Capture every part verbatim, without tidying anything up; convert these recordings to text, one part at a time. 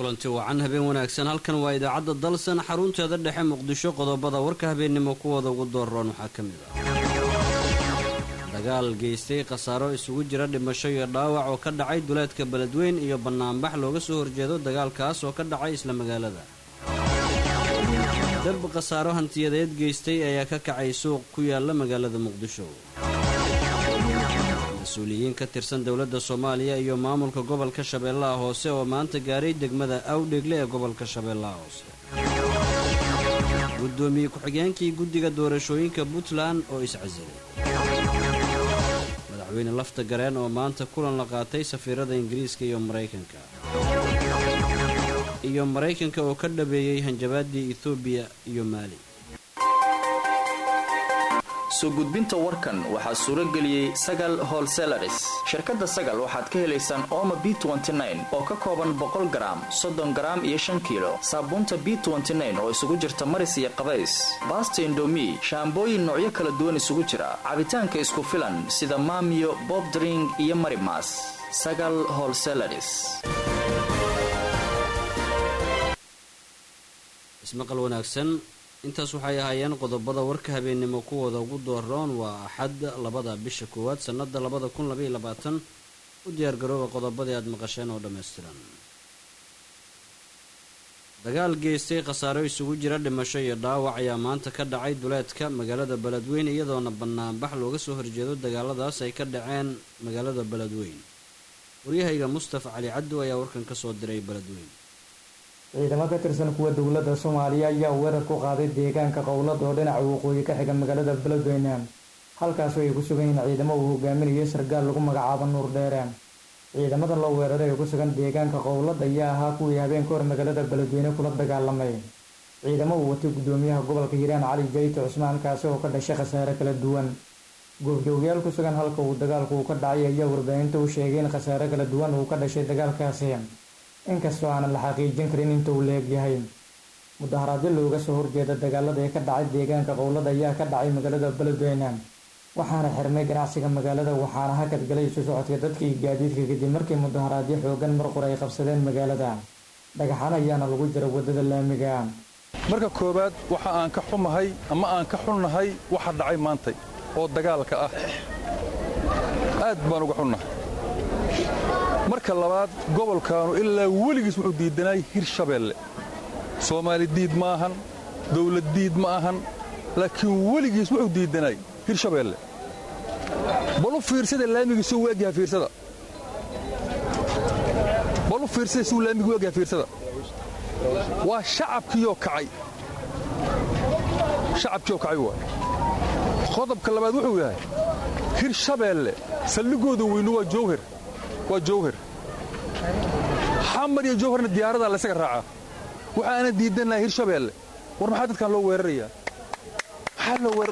kulanti wacan habeen wanaagsan halkan waa idaacadda dalsan xarunteeda dhexe muqdisho qodobada warka habeennimo kuwada ugu dooran waxaa ka mid ah dagaal geystay khasaaro isugu jira dhimasho iyo dhaawac oo ka dhacay duleedka beledweyn iyo banaanbax looga soo horjeedo dagaalkaas oo ka dhacay isla magaalada dab khasaaro hantiyadeed geystay ayaa ka kacay suuq ku yaala magaalada muqdisho mas-uuliyiin ka tirsan dowladda soomaaliya iyo maamulka gobolka shabeellaha hoose oo maanta gaaray degmada awdheegle ee gobolka shabeellaha hoose gudoomiye ku-xigeenkii guddiga doorashooyinka puntland oo iscasilay madaxweyne lafta gareen oo maanta kulan la qaatay safiirada ingiriiska iyo maraykanka iyo maraykanka oo ka dhabeeyey hanjabaadii etoobiya iyo maali soo gudbinta warkan waxaa suuro geliyey sagal holselaris shirkadda sagal waxaad ka helaysaan ooma b oo ka kooban boqol garaam soddon garaam iyo shan kiilo saabuunta b oo isugu jirta maris iyo qabays baasta indomi shaambooyin noocyo kala duwan isugu jira cabitaanka isku filan sida maamiyo bobdring iyo marimas sagal holselaris ismaqal wanaagsan intaas waxay ahaayeen qodobada warka habeennimo kuwooda ugu dooroon waa axad labada bisha koowaad sannada labada kun labaiyo labaatan u diyaargarooba qodobadii aad maqasheen oo dhammaystiran dagaal geystay khasaaro isugu jira dhimasho iyo dhaawac ayaa maanta ka dhacay duleedka magaalada beledweyn iyadoona banaanbax looga soo horjeedo dagaaladaas ay ka dhaceen magaalada beledweyn waryahayga mustafa cali cabdu ayaa warkan ka soo diray beledweyn ciidamo ka tirsan kuwa dowladda soomaaliya ayaa weerar ku qaaday deegaanka qowlad oo dhinaca waqooyi ka xiga magaalada beledweyne halkaasoo ay ku sugan yihiin ciidamo uu hogaaminayay sargaal lagu magacaabo nuur dheere ciidamadan loo weeraray ee ku sugan deegaanka qowlad ayaa ahaa kuwii habeenka hor magaalada beledweyne kula dagaalamay ciidamo uu watay gudoomiyaha gobolka hiiraan cali jayto cusmaan kaasi oo ka dhashay khasaare kala duwan goobjoogyaal ku sugan halka uu dagaalku uu ka dhacay ayaa warbaahinta u sheegay in khasaare kala duwan uu ka dhashay dagaalkaasi inkastoo aanan la xaqiijin karin inta uu leeg yahay mudaharaadyo looga soo horjeeda dagaalada ee ka dhacay deegaanka qowlad ayaa ka dhacay magaalada beledweyne waxaana xirmay ganacsiga magaalada waxaana hakad galay isu socodka dadka iyo gaadiidka kadib markii mudaharaadyo xoogan marqur ay qabsadeen magaalada dhagaxaan ayaana lagu jira wadada laamiga marka koowaad waxa aan ka xumahay ama aan ka xunnahay waxa dhacay maantay oo dagaalka ah aad baan uga xunnahay marka labaad gobolkaanu ilaa weligiis wuxuu diidanay hirshabeelle soomaali diid ma ahan dawlad diid ma ahan laakiin weligiis wuxuu diidanay hirshabeelle balu fiirsada laamigiisu u egyahay fiirsada balu fiirsada suu laamigu u egyahay fiirsada waa shacabkiioo kacay shacabkiioo kacay waa qodobka labaad wuxuu yahay hirshabeelle saldhigooda weynu waa jowhar waa jowhar xamar iyo jowharna diyaaradaa laysaga raacaa waxaana diidannahay hirshabeelle war maxaa dadkan loo weerarayaa maxaa loo weer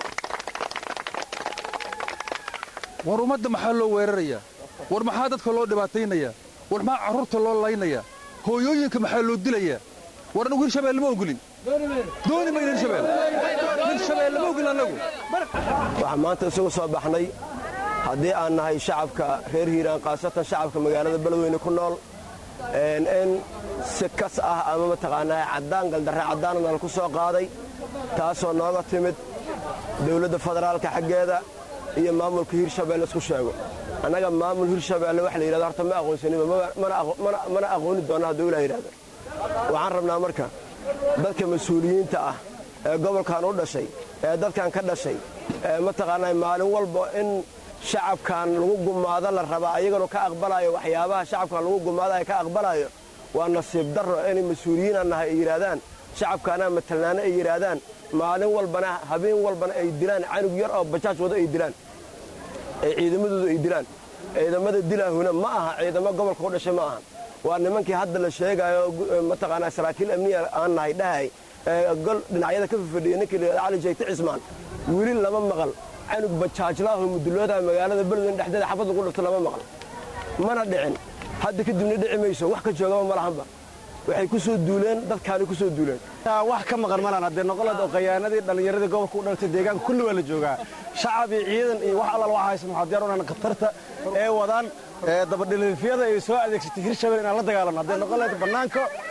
war ummadda maxaa loo weerarayaa war maxaa dadka loo dhibaataynayaa war maxaa carruurta loo laynayaa hooyooyinka maxaa loo dilayaa war annagu hirshabeelle ma ogolin dooni mayna hirshabeelle hirshabeelle ma ogolin annagu waxaan maanta isugu soo baxnay haddii aan nahay shacabka reer hiiraan khaasatan shacabka magaalada beledweyne ku nool in si kas ah ama mataqaanaa caddaan galdarre caddaana nala ku soo qaaday taasoo nooga timid dawladda federaalka xaggeeda iyo maamulka hirshabeelle isku sheego annaga maamul hirshabeelle wax la yidhahdo horta ma aqoonsaniba mana aqooni doonna hadduu ilaa yidhahdo waxaan rabnaa marka dadka mas-uuliyiinta ah ee gobolkan u dhashay ee dadkan ka dhashay ee mataqaanaa maalin walba in shacabkan lagu gumaado la rabaa ayagana ka aqbalayo waxyaabaha shacabkan lagu gumaadayo ka aqbalayo waa nasiib darro inay mas-uuliyiin aan nahay ay yidhaahdaan shacabkaanaa matalnaana ay yidhaahdaan maalin walbana habeen walbana ay dilaan canug yar oo bajaaj wado ay dilaan ee ciidamadooda ay dilaan ciidamada dilaahuna ma aha ciidamo gobolka u dhashay ma ahan waa nimankii hadda la sheegayo mataqaanaa saraakiil amniya aan nahay dhahay gol dhinacyada ka fafadhiya ninkii la cali jayte cismaan weli lama maqal canug bajaajlaaho muduloodaha magaalada beledweyne dhexdeeda xabad lagu dhirto lama maqal mana dhicin hadda kadibna dhici mayso wax ka joogaba ma lahanba waxay ku soo duuleen dadkaani ku soo duuleen wax ka maqan malan haddee noqolad oo qayaanadii dhallinyaradii gobolka u dhaltay deegaanka kulli waa la joogaa shacab iyo ciidan iyo wax allal wax haysan waxaa diyaar unaan khatarta ee wadaan dabadhiliifyada ay soo adeegsatay hirshabelle inaan la dagaalano haddee noqolad bannaanka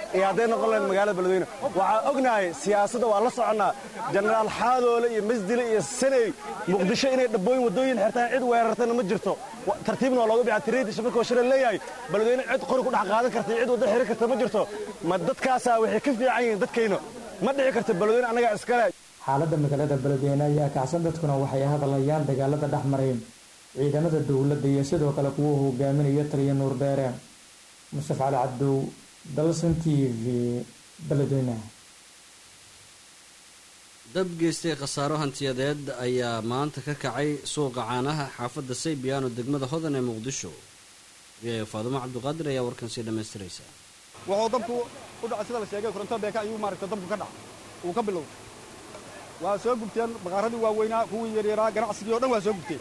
iyo hadday noqon lahayd magaalada beledweyne waxaa ognahay siyaasadda waa la soconnaa jenaraal xaadoole iyo masdile iyo saney muqdisho inay dhabbooyin waddooyin xirtaan cid weerartana ma jirto tartiibna waa looga bixa tiriidisha markuu shira leeyahay beledweyne cid qori ku dhex qaadan karta cid wadda xiran karta ma jirto ma dadkaasaa waxay ka fiican yihiin dadkayna ma dhici karta beledweyne annagaa iskale xaaladda magaalada beledweyne ayaa kacsan dadkuna waxay hadlayaan dagaalada dhex maray ciidamada dowladda iyo sidoo kale kuwa hogaaminaya taliya nuur dheere mustaf cali cabdow dalsan t v beledweyne dab geystay khasaaro hantiyadeed ayaa maanta ka kacay suuqa caanaha xaafadda saybiyaano degmada hodan ee muqdisho faadumo cabdiqaadir ayaa warkan sii dhammaystiraysa wuxuu dabku u dhacay sida la sheegay koronto beeka ayuu maaragtay dabku ka dhac uu ka bilowday waa soo gubteen baqaaradii waaweynaa kuwii yaryaraa ganacsigii oo dhan waa soo gubteen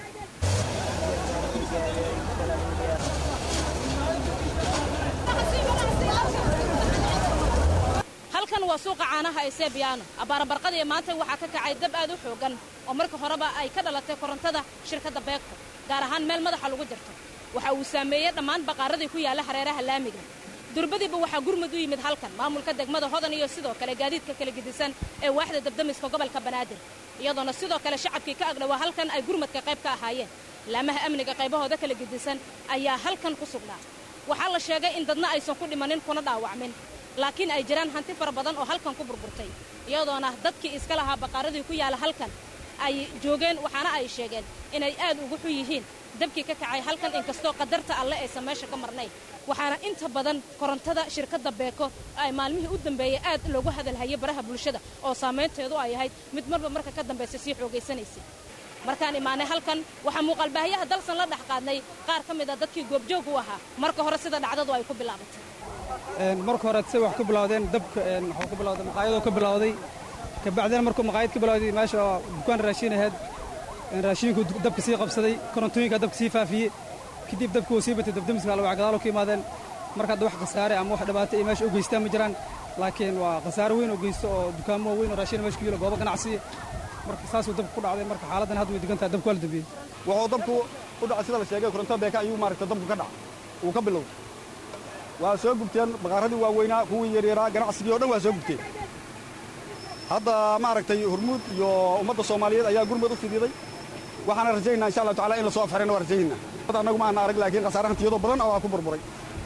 halkan waa suuqa caanaha ee Sebiano abaarabarqadii maanta waxaa ka kacay dab aad u xoogan oo marka horeba ay ka dhalatay korontada shirkadda Beeko gaar ahaan meel madaxa lagu jirto waxa uu saameeyay dhammaan baqaaradii ku yaala hareeraha laamiga durbadiiba waxaa gurmad u yimid halkan maamulka degmada hodan iyo sidoo kale gaadiidka kala gidisan ee waaxda dabdamiska gobolka Banaadir iyadoona sidoo kale shacabkii ka agdhawaa halkan ay gurmadka qayb ka ahaayeen laamaha amniga qaybahooda kala gidisan ayaa halkan ku sugnaa waxaa la sheegay in dadna aysan ku dhimanin kuna dhaawacmin laakiin ay jiraan hanti fara badan oo halkan ku burburtay iyadoona dadkii iska lahaa baqaaradii ku yaala halkan ay joogeen waxaana ay sheegeen inay aad ugu xun yihiin dabkii ka kacay halkan inkastoo qadarta alle aysan meesha ka marnayn waxaana inta badan korontada shirkadda Beeko ay maalmihii u dambeeyay aad loogu hadalhayay baraha bulshada oo saameynteedu ay ahayd mid marba marka ka dambaysa sii xoogaysanaysay markaan imaanay halkan waxaa muuqaalbaahiyaha dalsan la dhex qaadnay qaar ka mid a dadkii goobjoog u ahaa marka hore sida dhacdadu ay ku bilaabatay marka hore say wax ku bilowdeen dabka wuxuu ku bilowday maqaayadoo ka bilowday kabacdina markuu maqaayad ka bilowday meesha dukaan raashin ahayd raashinku dabka sii qabsaday korontooyinka dabka sii faafiyey kadib dabku uu sii batay dabdamiska alwaa gadaalo ka yimaadeen marka hadda wax khasaare ama wax dhibaato ay meesha u geystaan ma jiraan laakiin waa khasaare weyn oo geysto oo dukaamo weyn oo raashin meesha ku yilo goobo ganacsi marka saasuu dabku ku dhacday marka xaaladdan hadda way degan tahay dabku waa la dambeeyey wuxuu dabku u dhacay sida la sheegay koronto beeka ayuu maaragtay dabku ka dhac uu ka bilowday waa soo gubteen baqaaradii waaweynaa kuwii yaryaraa ganacsigii oo dhan waa soo gubteen hadda maaragtay hormuud iyo ummadda soomaaliyeed ayaa gurmad u fididay waxaana rajaynaa insha allahu tacaala in la soo afxirayna waa rajaynaa annagu ma aana arag laakiin khasaare hantiyadoo badan oo waa ku burburay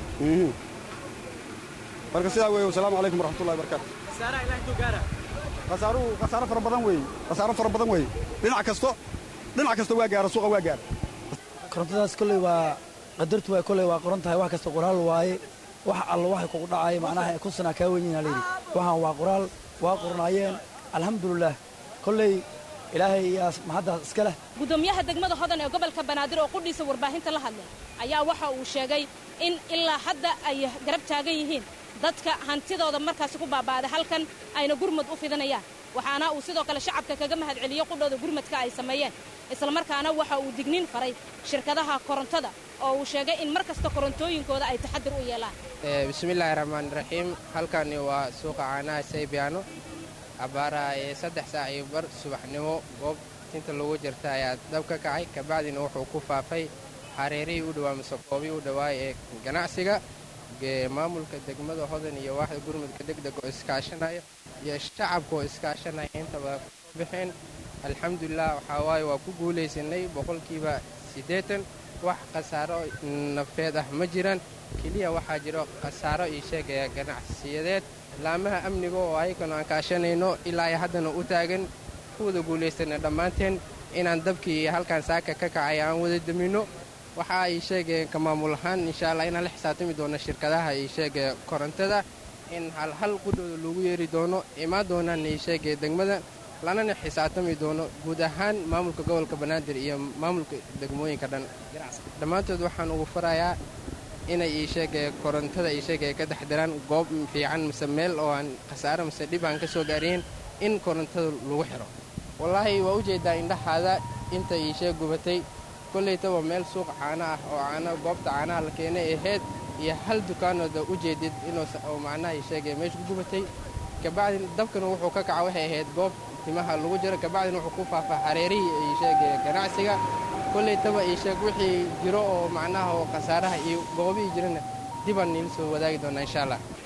marka sidaa weeye wasalaamu calaykum waraxmatullahi wabarakaatu khasaaraha ilaahay intuu gaara khasaaruhu khasaare fara badan weeye khasaare fara badan weeye dhinac kasto dhinac kasta waa gaara suuqa waa gaara korontadaas kolley waa qadartu waa kolley waa qoran tahay wax kasta qoraal waaye wax alla waxay kugu dhacay macnaha ku sanaa kaa weyn yihiin layidhi waxaan waa qoraal waa qornaayeen alxamdulilah kolley ilaahay iyaa mahaddaas iska leh gudoomiyaha degmada hodan ee gobolka banaadir oo qudhiisa warbaahinta la hadlay ayaa waxa uu sheegay in ilaa hadda ay garab taagan yihiin dadka hantidooda markaasi ku baaba'day halkan ayna gurmad u fidanayaan waxaana uu sidoo kale shacabka kaga mahadceliyey qudhooda gurmadka ay sameeyeen isla markaana waxa uu digniin faray shirkadaha korontada oo uu sheegay in mar kasta korontooyinkooda ay taxadir u yeelaan bismillaahi raxmaani raxiim halkani waa suuqa caanaha saybiyaano abbaaraha ee saddex saac iyo bar subaxnimo goob inta lagu jirta ayaa dab ka kacay kabacdina wuxuu ku faafay hareerihii u dhawaa mise koobii u dhawaay ee ganacsiga maamulka degmada hodan iyo waaxda gurmudka degdeg oo iskaashanaya iyo shacabka oo iskaashanaya intaba kusoo baxeen alxamdulilah waxaa waaye waa ku guulaysanay boqolkiiba siddeetan wax khasaaro nafeed ah ma jiraan keliya waxaa jiro khasaaro ii sheegaya ganacsiyadeed laamaha amniga oo ayaganu aan kaashanayno ilaa ay haddana u taagan ku wada guulaysana dhammaanteen inaan dabkii halkan saaka ka kacay aan wada daminno waxa ay sheegayeen ka maamul ahaan insha allah inaan la xisaabtami doono shirkadaha ii sheegaya korontada in halhal qudhooda lagu yeeri doono imaan doonaan ii sheegaya degmada lanana xisaabtami doono guud ahaan maamulka gobolka banaadir iyo maamulka degmooyinka dhan dhammaantood waxaan ugu farayaa inay ii sheegaya korontada ii sheegaya ka taxdiraan goob fiican mise meel oo aan khasaaro mise dhib aan ka soo gaariyeen in korontada lagu xiro wallaahi waa u jeedaa indhaxaada inta ii sheeg gubatay kollaytaba meel suuq caana ah oo caana goobta caanaha la keenay ahayd iyo hal dukaanooda u jeedid inuu macnaha ii sheegaya meesha ku gubatay kabacdin dabkana wuxuu ka kaca waxay ahayd goob timaha lagu jiro kabacdin wuxuu ku faafaa hareerihii ii sheegaya ganacsiga kollaytaba ii sheeg wixii jiro oo macnaha oo khasaaraha iyo goobihii jirana dibaan niila soo wadaagi doonaa insha allah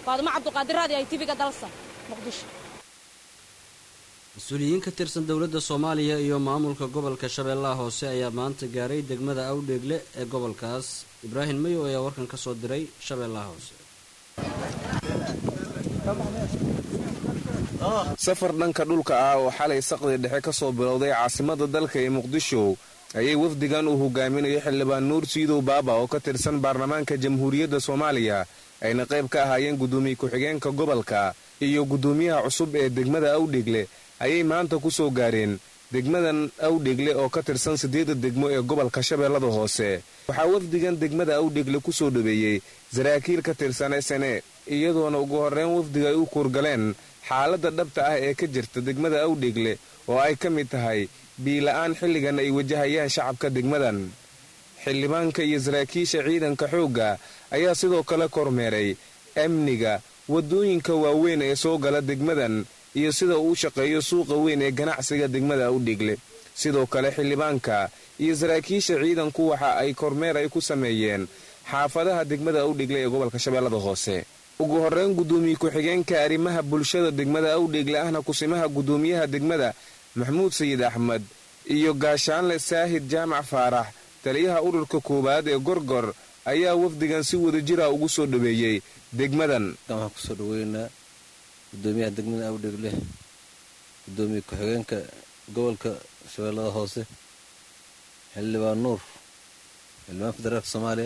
faadumo cabduqaadir raadi ay tiviga dalsan muqdisho. mas-uuliyiin ka tirsan dowladda soomaaliya iyo maamulka gobolka shabeellaha hoose ayaa maanta gaaray degmada awdheegle ee gobolkaas. ibraahim mayo ayaa warkan ka soo diray shabeellaha hoose. safar dhanka dhulka ah oo xalay saqdi dhexe ka soo bilowday caasimada dalka ee muqdisho ayay wafdigan uu hogaaminayo xildhibaan nuur siidow baaba oo ka tirsan baarlamaanka jamhuuriyadda soomaaliya ayna qayb ka ahaayeen guddoomiye ku-xigeenka gobolka iyo guddoomiyaha cusub ee degmada awdheegle ayay maanta ku soo gaareen degmadan awdheegle oo ka tirsan siddeedda degmo ee gobolka shabeellada hoose. waxaa wafdigan degmada awdheegle ku soo dhaweeyey saraakiil ka tirsan sne iyadoona ugu horreyn wafdiga ay u kuurgaleen xaaladda dhabta ah ee ka jirta degmada awdheegle oo ay ka mid tahay biila'aan xilligan ay wajahayaan shacabka degmadan. xildhibaanka iyo saraakiisha ciidanka xoogga ayaa sidoo kale kormeeray amniga waddooyinka waaweyn ee soo gala degmadan iyo sida uu shaqeeyo suuqa weyn ee ganacsiga degmada awdheegle. sidoo kale xildhibaanka iyo saraakiisha ciidanku waxa ay kormeer ay ku sameeyeen xaafadaha degmada awdheegle ee gobolka shabeellada hoose. ugu horreyn guddoomiye ku-xigeenka arrimaha bulshada degmada awdheegle ahna kusimaha guddoomiyaha degmada maxamuud sayid axmed iyo gaashaanle saahid jaamac faarax taliyaha ururka koowaad ee gorgor ayaa wafdigan si wada jira ugu soo dhaweeyey degmadan. waxaan kusoo dhaweynaa guddoomiyaha degmada awdheegle, guddoomiye ku-xigeenka gobolka shabeellada hoose, xildhibaan nuur, xildhibaan federaalka soomaaliya.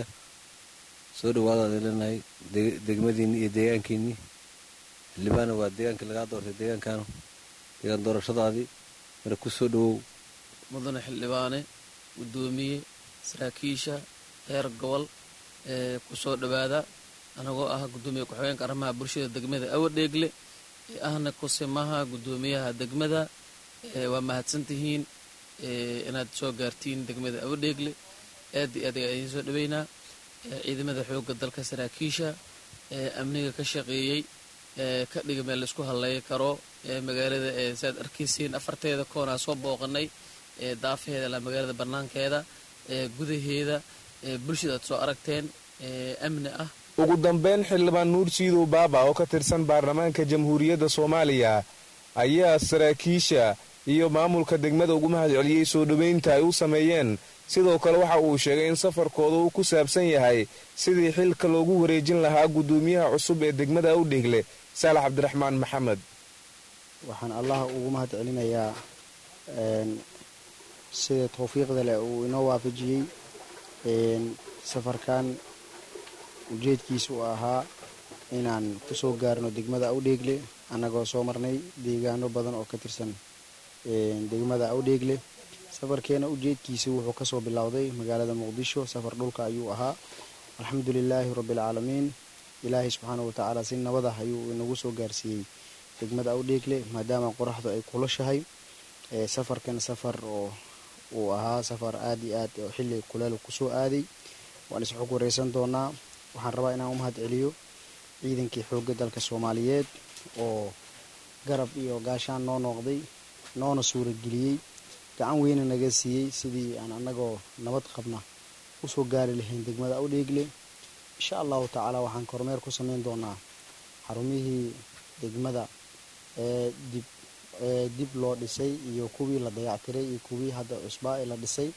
soo dhawaadaad leenahay degmadiinni iyo deegaankiinnii. xildhibaana waa deegaankii lagaa doortay, deegaankaanu deegaan doorashadaadii mara ku soo dhawow. mudane xildhibaane, guddoomiye, saraakiisha heer gobol ee ku soo dhowaada. anagoo ah guddoomiye ku-xigeenka arrimaha bulshada degmada awdheegle ee ahna kusimaha guddoomiyaha degmada. waa mahadsantihiin inaad soo gaartiin degmada awdheegle. aad iyo aad ayaan soo dhaweynaa. ciidamada xoogga dalka saraakiisha ee amniga ka shaqeeyey ee ka dhiga meel laisku halleey karo ee magaalada ee saad arkaysiin afarteeda koonaa soo booqanay ee daafaheeda ilaa magaalada bannaankeeda ee gudaheeda ee bulshada aad soo aragteen ee amni ah. ugu dambeyn xildhibaan nuur siidow baaba oo ka tirsan baarlamaanka jamhuuriyadda soomaaliya ayaa saraakiisha iyo maamulka degmada ugu mahad celiyey soo dhoweynta ay u sameeyeen. sidoo kale waxa uu sheegay in safarkooda uu ku saabsan yahay sidii xilka loogu wareejin lahaa guddoomiyaha cusub ee degmada awdheegle saalax cabdiraxmaan maxamed. waxaan allah ugu mahad celinayaa sida tawfiiqda leh uu inoo waafajiyey. safarkan ujeedkiisa uu ahaa inaan ku soo gaarno degmada awdheegle annagoo soo marnay deegaano badan oo ka tirsan degmada awdheegle. safarkeena ujeedkiisa wuxuu kasoo bilowday magaalada muqdisho. safar dhulka ayuu ahaa. alxamdulilaahi rabbilcaalamiin. ilaahay subxaana watacaala si nabadah ayuu inagu soo gaarsiiyey degmada awdheegle maadaama qoraxdu ay kulashahay. safarkan safar oo uu ahaa safar aad iyo aad oo xilli kuleel kusoo aaday. waan isxog wareysan doonaa. waxaan rabaa inaan u mahad celiyo ciidankii xoogga dalka soomaaliyeed oo garab iyo gaashaan noo noqday, noona suurageliyey, gacan weyna naga siiyey sidii aan annagoo nabad qabna usoo gaari lahayn degmada awdheegle. insha allahu tacaala waxaan kormeer ku sameyn doonaa xarumihii degmada ee dib ee dib loo dhisay iyo kuwii la dayactiray iyo kuwii hadda cusbaa ee la dhisay.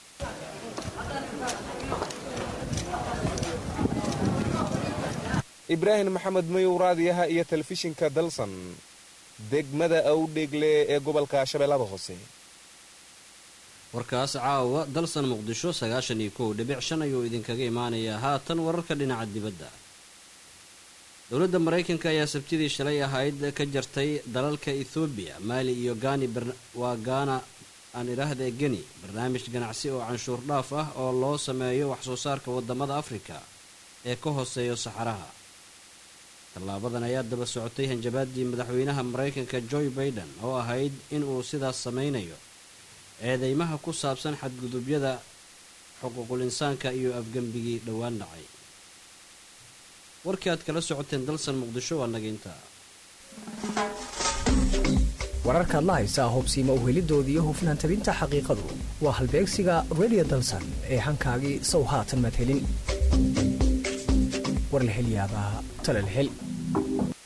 ibraahim maxamed mayow raadiyaha iyo telefishinka dalsan degmada awdheegle ee gobolka shabeellada hoose. warkaas caawa dalsan muqdisho sagaashan iyo kow dhibic shan ayuu idinkaga imaanayaa. haatan wararka dhinaca dibadda. dowladda maraykanka ayaa sabtidii shalay ahayd ka jartay dalalka ethoobiya, maali iyo gaani waa gaana aan idhaahda geni barnaamij ganacsi oo canshuur dhaaf ah oo loo sameeyo wax soo saarka wadamada afrika ee ka hooseeya saxaraha. tallaabadan ayaa daba socotay hanjabaadii madaxweynaha maraykanka joe baiden oo ahayd inuu sidaas samaynayo eedeymaha ku saabsan xadgudubyada xuquuqul insaanka iyo afgembigii dhowaan dhacay. warkii aad kala socoteen dalsan muqdisho waa naginta. wararkaad la haysaa hubsiima uhelidoodii iyo hufnaan tabinta xaqiiqadu waa halbeegsiga radio dalsan ee hankaagii sow haatan maad helin. war la hel yaabaa tala la hel